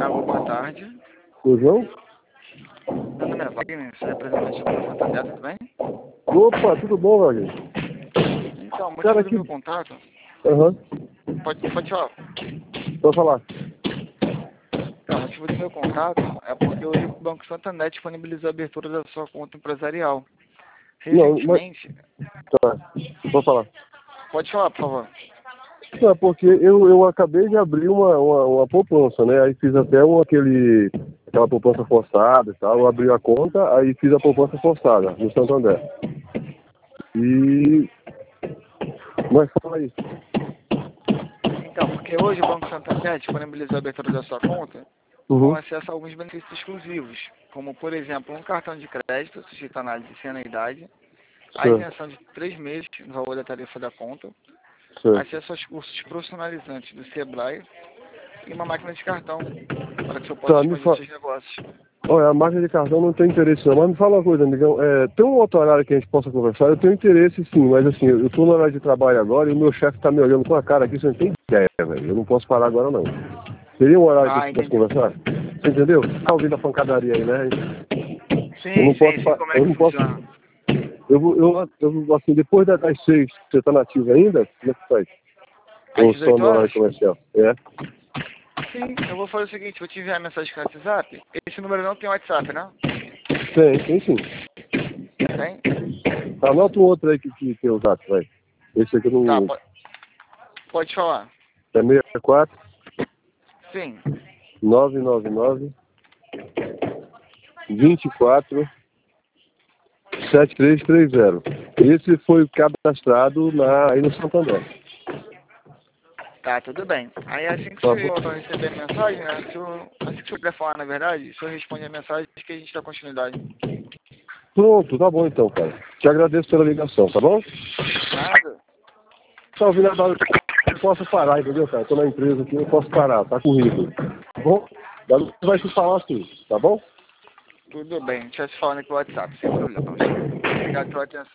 Thiago, boa tarde. O João? Meu nome é Wagner, sou representante do Banco Santander, tudo bem? Opa, tudo bom, Wagner? Então, o motivo Cara, do aqui. meu contato... Aham. Pode falar. Pode falar. Então, o motivo do meu contato é porque hoje o Banco Santander disponibilizou a abertura da sua conta empresarial. Não, mas. Recentemente... Tá. Pode falar. Pode falar, por favor. Não, porque eu acabei de abrir uma poupança, né? Aí fiz até aquela poupança forçada e tal. Eu abri a conta, aí fiz a poupança forçada no Santander. E. Mas fala aí. Então, porque hoje o Banco Santander disponibilizou a abertura da sua conta com Uhum. acesso a alguns benefícios exclusivos, como, por exemplo, um cartão de crédito, sujeito à análise sem anuidade, a Certo. isenção de 3 meses no valor da tarifa da conta, Certo. acesso aos cursos profissionalizantes do Sebrae e uma máquina de cartão para que o senhor possa Tá, expandir seus negócios. Olha, a máquina de cartão não tem interesse não, mas me fala uma coisa, amigão, tem um outro horário que a gente possa conversar? Eu tenho interesse sim, mas assim, eu tô no horário de trabalho agora e o meu chefe tá me olhando com a cara aqui, você não tem ideia, velho, eu não posso parar agora não. Teria um horário que a Ah, gente pudesse entendi. conversar? Você entendeu? Tá ouvindo a pancadaria aí, né? Eu Sim, não sim, posso, sim, como é eu que não posso, funciona? assim, depois das 6, você tá nativo ainda? Como é que faz? Às Ou só 18 no horário horas? comercial? É? Sim, eu vou fazer o seguinte, vou te enviar a mensagem com o WhatsApp. Esse número não tem WhatsApp, né? Tem sim. Tem? Anota um outro aí que tem o zap, vai. Esse aqui Tá, não... pode falar. É 64 Sim. 999 24 7330. Esse foi cadastrado aí no Santander. Tá, tudo bem. Aí assim que Tá você bom? receber a mensagem, né? Assim que você puder falar, na verdade, o senhor responde a mensagem que a gente dá continuidade. Pronto, tá bom então, cara. Te agradeço pela ligação, tá bom? Nada. Tá ouvindo agora? Eu posso parar, entendeu, cara? Tô na empresa aqui, eu posso parar, tá corrido. Tá bom? Daí você vai se falar assim, tá bom? Tudo bem. A gente vai se falando aqui no WhatsApp, sem problemas. Obrigado pela atenção.